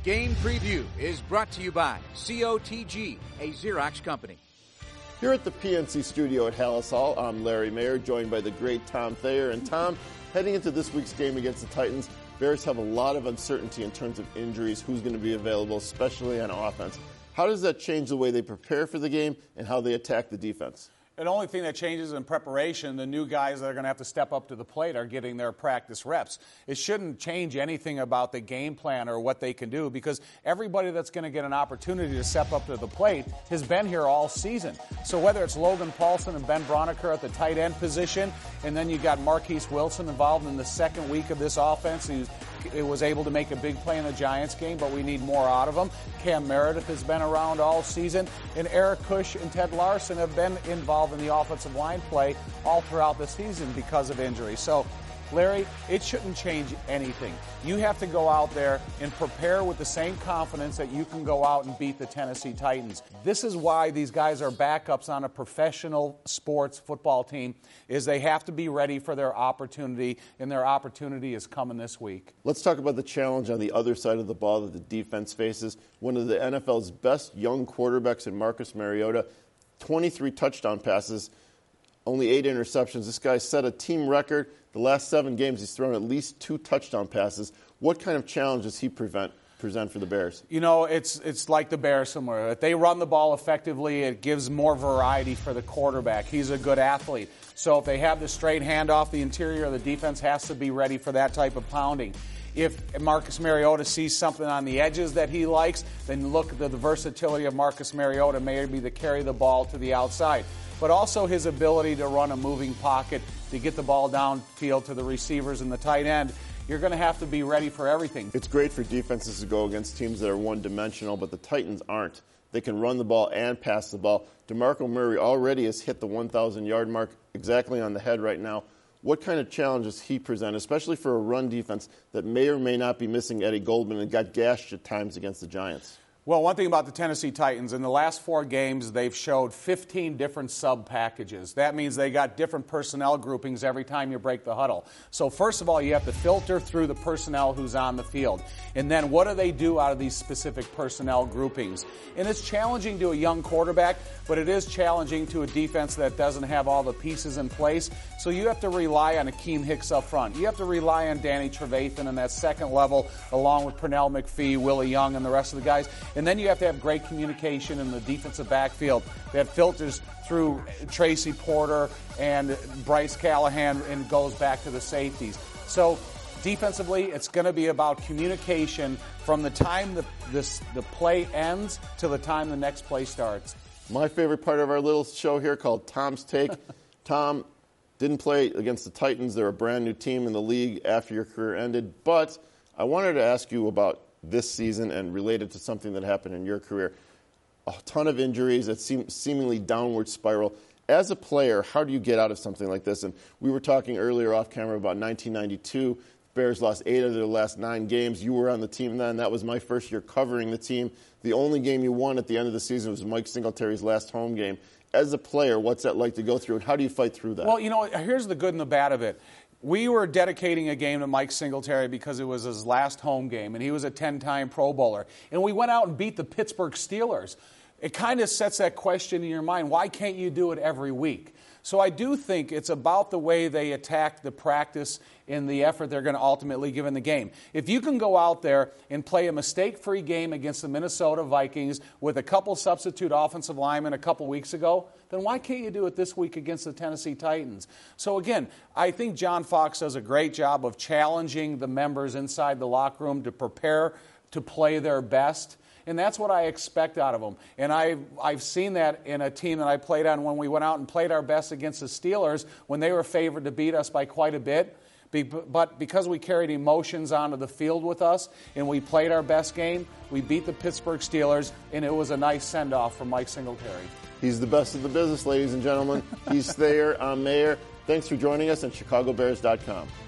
Game Preview is brought to you by COTG, a Xerox company. Here at the PNC studio at Halas Hall, I'm Larry Mayer, joined by the great Tom Thayer. And Tom, heading into this week's game against the Titans, Bears have a lot of uncertainty in terms of injuries, who's going to be available, especially on offense. How does that change the way they prepare for the game and how they attack the defense? The only thing that changes in preparation, the new guys that are going to have to step up to the plate are getting their practice reps. It shouldn't change anything about the game plan or what they can do, because everybody that's going to get an opportunity to step up to the plate has been here all season. So whether it's Logan Paulson and Ben Braunecker at the tight end position, and then you got Marquise Wilson involved in the second week of this offense, it was able to make a big play in the Giants game, but we need more out of him. Cam Meredith has been around all season, and Eric Kush and Ted Larson have been involved in the offensive line play all throughout the season because of injury. So, Larry, it shouldn't change anything. You have to go out there and prepare with the same confidence that you can go out and beat the Tennessee Titans. This is why these guys are backups on a professional sports football team, is they have to be ready for their opportunity, and their opportunity is coming this week. Let's talk about the challenge on the other side of the ball that the defense faces. One of the NFL's best young quarterbacks in Marcus Mariota, 23 touchdown passes, only 8 interceptions. This guy set a team record. The last 7 games, he's thrown at least 2 touchdown passes. What kind of challenge does he present for the Bears? You know, it's like the Bears somewhere. If they run the ball effectively, it gives more variety for the quarterback. He's a good athlete. So if they have the straight handoff, the interior of the defense has to be ready for that type of pounding. If Marcus Mariota sees something on the edges that he likes, then look at the versatility of Marcus Mariota, maybe to carry the ball to the outside. But also his ability to run a moving pocket, to get the ball downfield to the receivers and the tight end. You're going to have to be ready for everything. It's great for defenses to go against teams that are one-dimensional, but the Titans aren't. They can run the ball and pass the ball. DeMarco Murray already has hit the 1,000-yard mark exactly on the head right now. What kind of challenges he present, especially for a run defense that may or may not be missing Eddie Goldman and got gashed at times against the Giants? Well, one thing about the Tennessee Titans, in the last 4 games, they've showed 15 different sub-packages. That means they got different personnel groupings every time you break the huddle. So first of all, you have to filter through the personnel who's on the field. And then what do they do out of these specific personnel groupings? And it's challenging to a young quarterback, but it is challenging to a defense that doesn't have all the pieces in place. So you have to rely on Akeem Hicks up front. You have to rely on Danny Trevathan in that second level, along with Pernell McPhee, Willie Young, and the rest of the guys. And then you have to have great communication in the defensive backfield that filters through Tracy Porter and Bryce Callahan and goes back to the safeties. So defensively, it's going to be about communication from the time the play ends to the time the next play starts. My favorite part of our little show here called Tom's Take. Tom didn't play against the Titans. They're a brand new team in the league after your career ended. But I wanted to ask you about this season and related to something that happened in your career. A ton of injuries, a seemingly downward spiral. As a player, how do you get out of something like this? And we were talking earlier off camera about 1992. Bears lost 8 of their last 9 games. You were on the team then. That was my first year covering the team. The only game you won at the end of the season was Mike Singletary's last home game. As a player, what's that like to go through, and how do you fight through that? Well, you know, here's the good and the bad of it. We were dedicating a game to Mike Singletary because it was his last home game, and he was a 10-time Pro Bowler. And we went out and beat the Pittsburgh Steelers. It kind of sets that question in your mind, why can't you do it every week? So I do think it's about the way they attack the practice and the effort they're going to ultimately give in the game. If you can go out there and play a mistake-free game against the Minnesota Vikings with a couple substitute offensive linemen a couple weeks ago, then why can't you do it this week against the Tennessee Titans? So again, I think John Fox does a great job of challenging the members inside the locker room to prepare to play their best. And that's what I expect out of them. And I've seen that in a team that I played on when we went out and played our best against the Steelers when they were favored to beat us by quite a bit. But because we carried emotions onto the field with us and we played our best game, we beat the Pittsburgh Steelers, and it was a nice send-off from Mike Singletary. He's the best of the business, ladies and gentlemen. He's Thayer. I'm Mayer. Thanks for joining us on ChicagoBears.com.